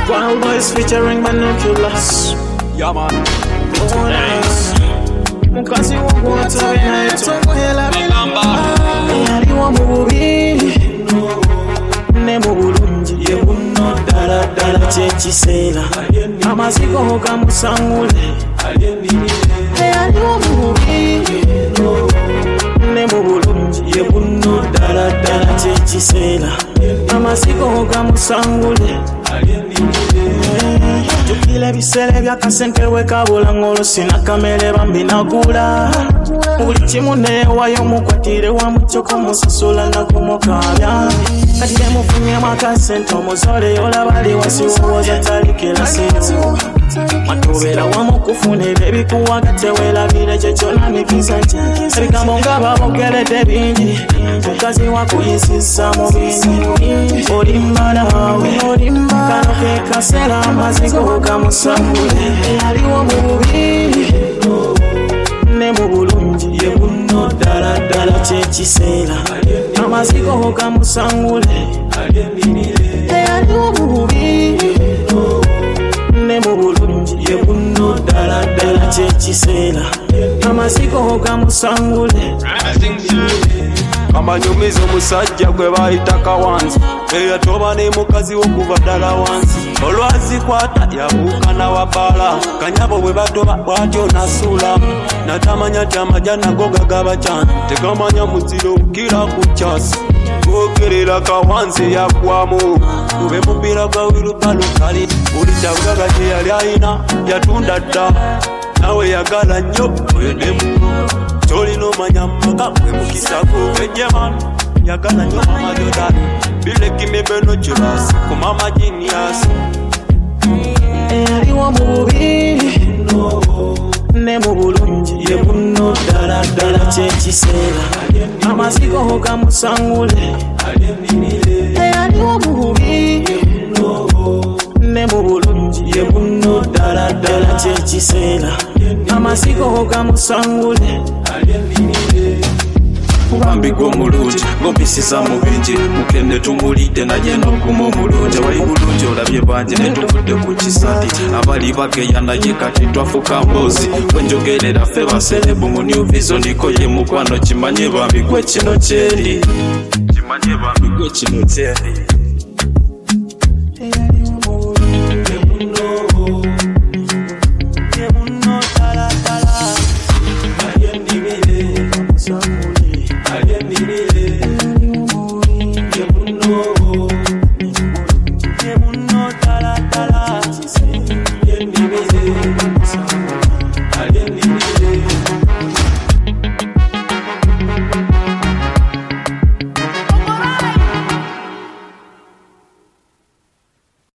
Wild Boys featuring Binoculars. Yeah, man. Nice. Mukazi w'omuntu enayetongohela yaliwo mu bubi ne mu bulungi ye buno ddala ddala kyekiseera amazigo gamusangule yaliwo mu bubi ne mu bulungi ye buno ddala ddala kyekiseera amazigo gamusangule jukile ebiseera byakasente wekabula ng'olwo sina kamere bambinagula buli kimu neewayo mukwatire wamucyoka musasula nakumukabya kati temufunyemu akasente omuzole olabali wasi wowoza talikira sinziwa matobeera wamu kufuna ebyo ebikuwaga teweerabire kyekyonamikiza nti ebigambo nga babogeredde bingi mukazi wakuyisizza mu bingi olimba nawe kano ke kaseera amazigo gamusangule yaliwo mu bubi ne mu bulungi ye buno ddala ddala kyekiseera amazigo gamusangule yaliwo mu bubi ne mu bulungi ye buno ddala ddala kyekiseera amazigo gamusangule Kamanyumiza omusajja gwe bayita Kawanzi eyatoba ne mukazi w'okuva ddala wansi olwazikwata yabuuka nawabbala kanyabo bwe batoba bw'atyo nasuula natamanya ti amagya nago gagaba cyane tegamanya muziro kira ku kyasi gwogerera Kawanzi yagwamu ube mupiira gwa wirubalo kali buli kyabugaga kye yali alina yatunda dda nawe yagala nnyo oyedemu tolina omanya maka gwe mukisako ejjeman yagala nnyo mama Jordan bilekimebeno kirasi ku mama Genius yaliwo mu bubi ne mu bulungi ye buno ddala ddala kyekiseera amazigo gamusangule yaliwo mu bubi ne mu bulungi ye buno ddala ddala kyekiseera amazigo gamusangule Bambigo omulungi ng'ompisiza mu bingi mukende tumulidde naye n'oguma omulungi wali bulungi olabye bangi ne tuvudde ku kisati abali bageya naye kati twafuka mboozi wenjogerera ffe baserebu mu New Vision ko ye mukwano kimanye bambigwe kino kyeri